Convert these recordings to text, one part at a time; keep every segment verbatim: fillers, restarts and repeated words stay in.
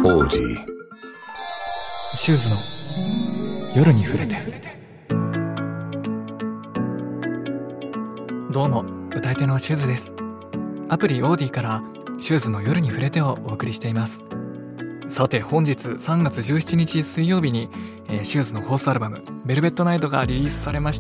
オーディシューズの夜に触れて。どうも、歌い手のシューズです。アプリオーディからシューズの夜に触れてをお送りしています。さて本日さんがつじゅうしちにち水曜日に、えー、シューズのフォースアルバムベルベットナイトがリリースされました。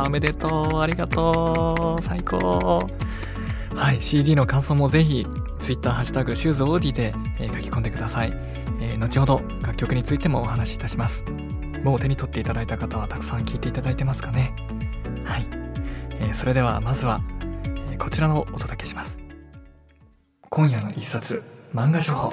おめでとう、ありがとう、最高。はい、シーディー の感想もぜひ Twitter ハッシュタグシューズオーディで、えー、書き込んでください。えー、後ほど楽曲についてもお話しいたします。もう手に取っていただいた方はたくさん聴いていただいてますかね。はい、えー、それではまずは、えー、こちらのお届けします。今夜の一冊漫画処方。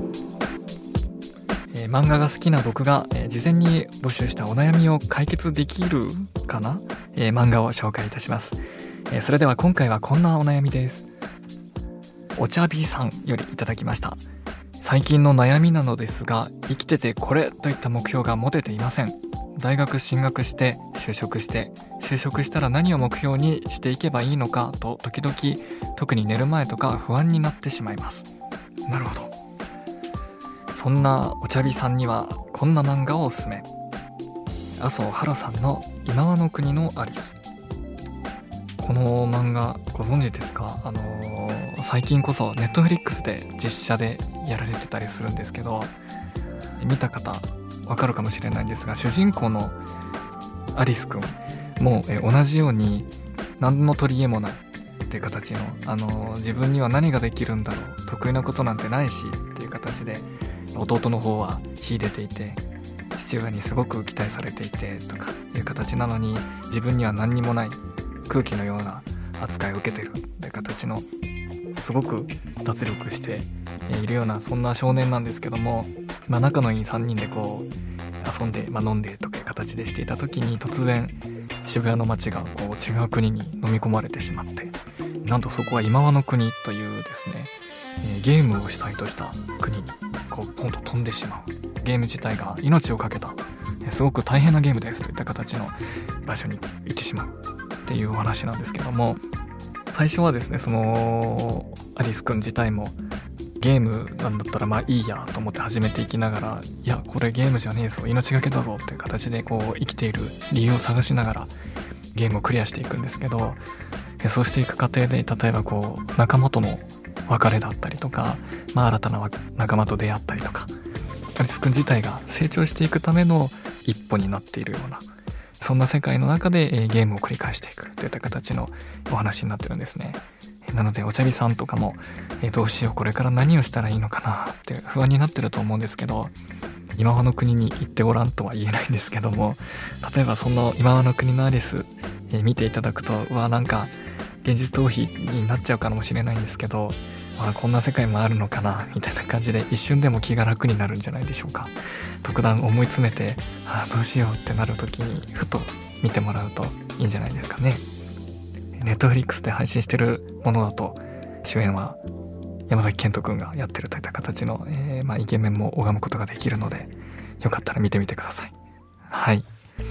えー、漫画が好きな僕が、えー、事前に募集したお悩みを解決できるかな、えー、漫画を紹介いたします。えー、それでは今回はこんなお悩みです。お茶びさんよりいただきました。最近の悩みなのですが、生きててこれといった目標が持てていません。大学進学して就職して就職したら何を目標にしていけばいいのかと時々、特に寝る前とか不安になってしまいます。なるほど。そんなお茶びさんにはこんな漫画をおすすめ。麻生ハロさんの今はの国のアリス。この漫画ご存知ですか？あのー、最近こそネットフリックスで実写でやられてたりするんですけど、見た方わかるかもしれないんですが、主人公のアリスくんもえ同じように何の取り柄もないっていう形の、あのー、自分には何ができるんだろう、得意なことなんてないしっていう形で、弟の方は秀でていて父親にすごく期待されていてとかいう形なのに、自分には何にもない空気のような扱いを受けてるって形の、すごく脱力しているような、そんな少年なんですけども、まあ、仲のいいさんにんでこう遊んで、まあ、飲んでとかいう形でしていた時に、突然渋谷の街がこう違う国に飲み込まれてしまって、なんとそこは今はの国というですね、えー、ゲームを主体とした国にこうポンと飛んでしまう。ゲーム自体が命をかけた、すごく大変なゲームですといった形の場所に行ってしまうっていうお話なんですけども、最初はですね、そのアリスくん自体もゲームなんだったらまあいいやと思って始めていきながら、いやこれゲームじゃねえぞ、命がけだぞっていう形でこう生きている理由を探しながらゲームをクリアしていくんですけど、そうしていく過程で例えばこう仲間との別れだったりとか、まあ、新たな仲間と出会ったりとか、アリスくん自体が成長していくための一歩になっているような、そんな世界の中で、えー、ゲームを繰り返していくといった形のお話になってるんですね。なのでお茶びさんとかも、えー、どうしよう、これから何をしたらいいのかなって不安になってると思うんですけど、今はの国に行ってごらんとは言えないんですけども、例えばその今はの国のアリス、えー、見ていただくと、うわなんか現実逃避になっちゃうかもしれないんですけど、まあ、こんな世界もあるのかなみたいな感じで、一瞬でも気が楽になるんじゃないでしょうか。特段思い詰めて、ああどうしようってなる時にふと見てもらうといいんじゃないですかね。ネットフリックスで配信してるものだと、主演は山崎賢人くんがやってるといった形の、えー、まあイケメンも拝むことができるので、よかったら見てみてください。はい。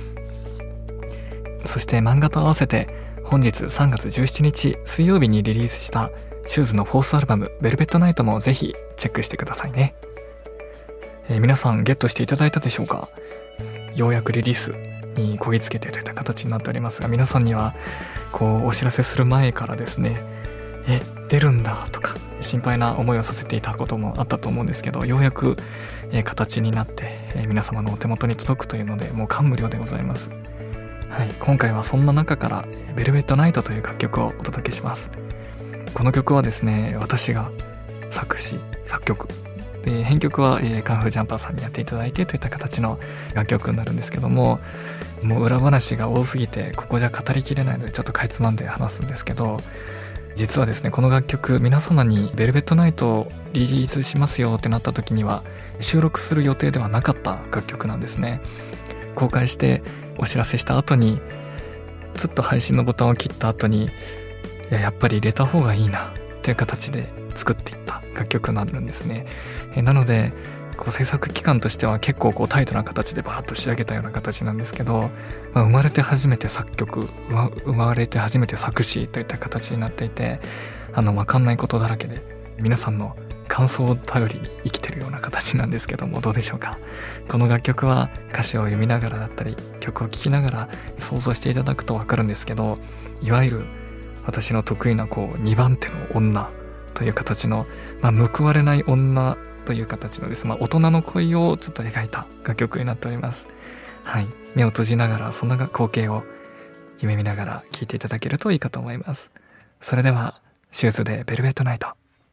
そして漫画と合わせて本日さんがつじゅうしちにち水曜日にリリースしたシューズのフォースアルバムベルベットナイトもぜひチェックしてくださいね。えー、皆さんゲットしていただいたでしょうか。ようやくリリースにこぎつけてといった形になっておりますが、皆さんにはこうお知らせする前からですね、え出るんだとか心配な思いをさせていたこともあったと思うんですけど、ようやく、えー、形になって、えー、皆様のお手元に届くというので、もう感無量でございます。はい、今回はそんな中からベルベットナイトという楽曲をお届けします。この曲はですね、私が作詞作曲で、編曲は、えー、カンフージャンパーさんにやっていただいてといった形の楽曲になるんですけども、もう裏話が多すぎてここじゃ語りきれないのでちょっとかいつまんで話すんですけど、実はですね、この楽曲皆様にベルベットナイトをリリースしますよってなった時には収録する予定ではなかった楽曲なんですね。公開してお知らせした後に、ずっと配信のボタンを切った後に、いや、やっぱり入れた方がいいなっていう形で作っていった楽曲になるんですね。えなのでこう制作期間としては結構こうタイトな形でバーッと仕上げたような形なんですけど、まあ、生まれて初めて作曲、生まれて初めて作詞といった形になっていて、あの分かんないことだらけで皆さんの感想を頼りに生きてるような形形なんですけども、どうでしょうか。この楽曲は歌詞を読みながらだったり曲を聴きながら想像していただくと分かるんですけど、いわゆる私の得意なこうにばん手の女という形の、まあ、報われない女という形のです、まあ、大人の恋をちょっと描いた楽曲になっております。はい、目を閉じながらそんな光景を夢見ながら聴いていただけるといいかと思います。それではシューズでベルベットナイト。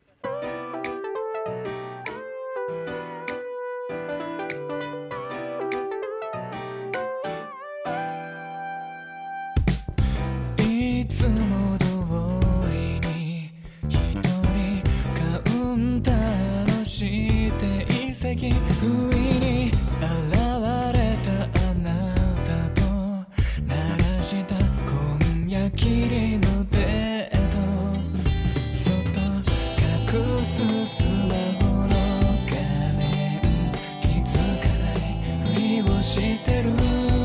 いつも通りに一人カウンターの指定席不意に現れたあなたと鳴らした今夜きりのデート、そっと隠すスマホの画面気づかないふりをしてる、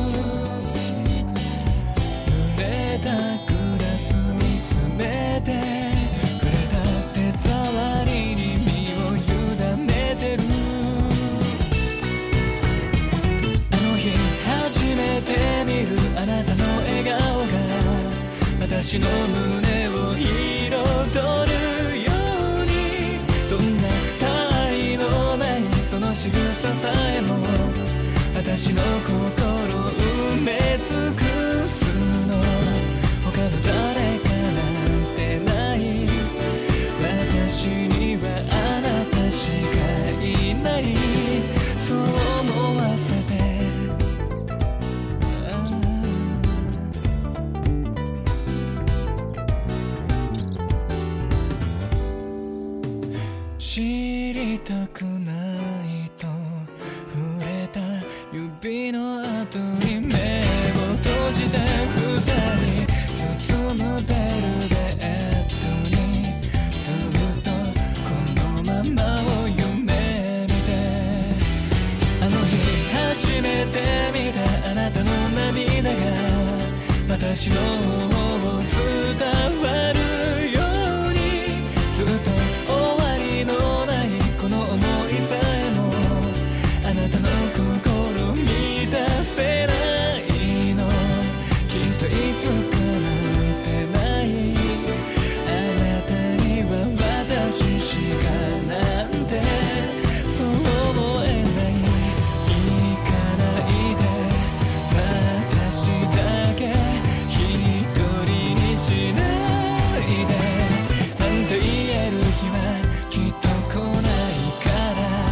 濡れたグラス見つめて触れた手触りに身を委ねてる、あの日初めて見るあなたの笑顔が私の胸を彩るように、どんな他愛のないその仕草さえも私の心を埋め尽くすの、他の誰かなんてない、私にはあなたしかいない、そう思わせて知りたくないと触れた指の後に目を閉じて二人包むベルベットにずっとこのままを夢見て、あの日初めて見たあなたの涙が私の方を伝わるように、ずっと終わりのないこの想いさえもあなたの心満たせないの、きっといつかなんてない、あなたには私しかなんてそう思えない、行かないで私だけ一人にしないでなんて言える日はきっと来ないから、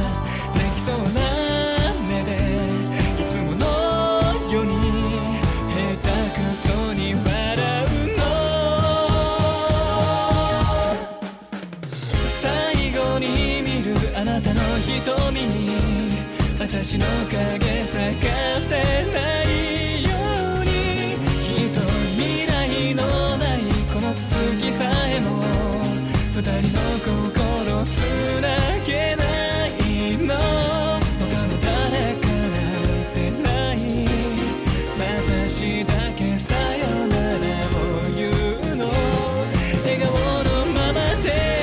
できそうな目でいつものように下手くそに笑うの、最後に見るあなたの瞳に私の影咲かせないように、きっと未来のないこの続きさえも二人の心つなげないの、他の誰かなんてない、私だけさよならを言うの、笑顔のままで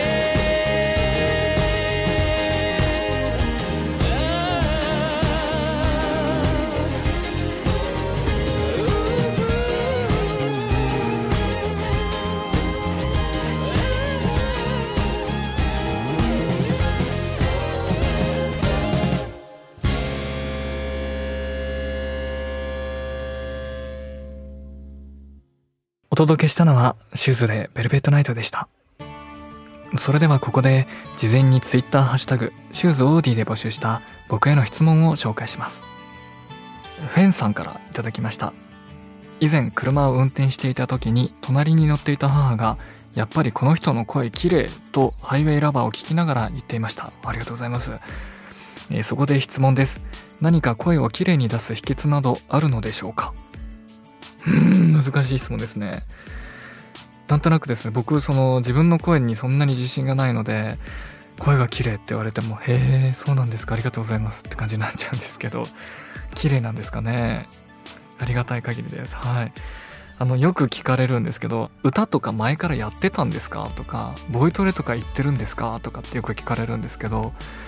お届けしたのはシューズでベルベットナイトでした。それではここで事前にツイッターハッシュタグシューズオーディで募集した僕への質問を紹介します。フェンさんからいただきました。以前車を運転していた時に隣に乗っていた母がやっぱりこの人の声綺麗とハイウェイラバーを聞きながら言っていました。ありがとうございます。えー、そこで質問です。何か声を綺麗に出す秘訣などあるのでしょうか。うーん難しい質問ですね。なんとなくですね、僕その自分の声にそんなに自信がないので、声が綺麗って言われてもへえそうなんですかありがとうございますって感じになっちゃうんですけど、綺麗なんですかね。ありがたい限りです。はい。あのよく聞かれるんですけど、歌とか前からやってたんですかとか、ボイトレとか行ってるんですかとかってよく聞かれるんですけど、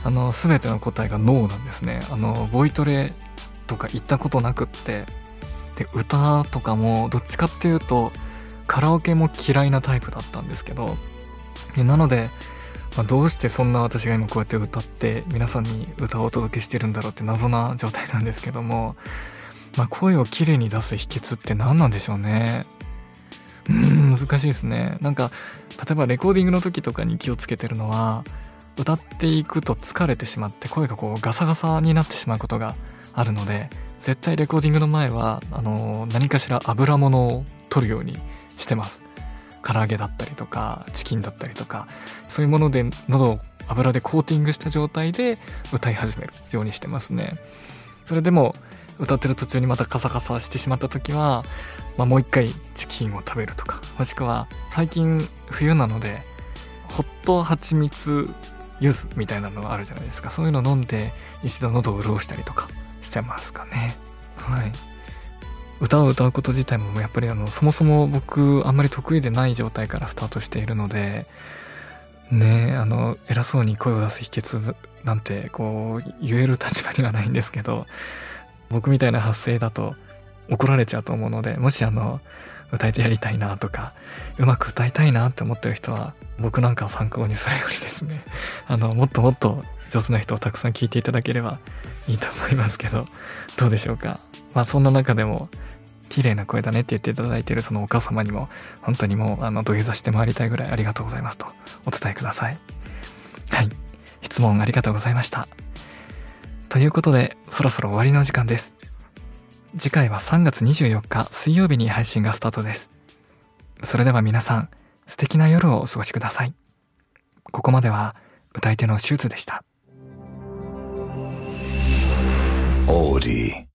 あの全ての答えがノーなんですね。あのボイトレとか行ったことなくって、で歌とかもどっちかっていうとカラオケも嫌いなタイプだったんですけど、でなので、まあ、どうしてそんな私が今こうやって歌って皆さんに歌をお届けしてるんだろうって謎な状態なんですけども、まあ、声をきれいに出す秘訣って何なんでしょうね。うーん難しいですね。なんか例えばレコーディングの時とかに気をつけてるのは、歌っていくと疲れてしまって声がこうガサガサになってしまうことがあるので、絶対レコーディングの前はあの何かしら油物を取るようにしてます。唐揚げだったりとかチキンだったりとか、そういうもので喉を油でコーティングした状態で歌い始めるようにしてますね。それでも歌ってる途中にまたカサカサしてしまった時は、まあ、もう一回チキンを食べるとか、もしくは最近冬なのでホット蜂蜜柚子みたいなのがあるじゃないですか。そういうの飲んで一度喉を潤したりとかしちゃいますかね。はい。歌を歌うこと自体もやっぱりあのそもそも僕あんまり得意でない状態からスタートしているのでね、あの偉そうに声を出す秘訣なんてこう言える立場にはないんですけど、僕みたいな発声だと怒られちゃうと思うので、もしあの歌えてやりたいなとかうまく歌いたいなって思ってる人は僕なんかを参考にするよりですね、あのもっともっと上手な人をたくさん聞いていただければいいと思いますけど、どうでしょうか。まあそんな中でも綺麗な声だねって言っていただいているそのお母様にも本当にもうあの土下座して回りたいぐらいありがとうございますとお伝えください。はい、質問ありがとうございました。ということでそろそろ終わりの時間です。次回はさんがつにじゅうよっか水曜日に配信がスタートです。それでは皆さん素敵な夜をお過ごしください。ここまでは歌い手のシューズでした。オーディ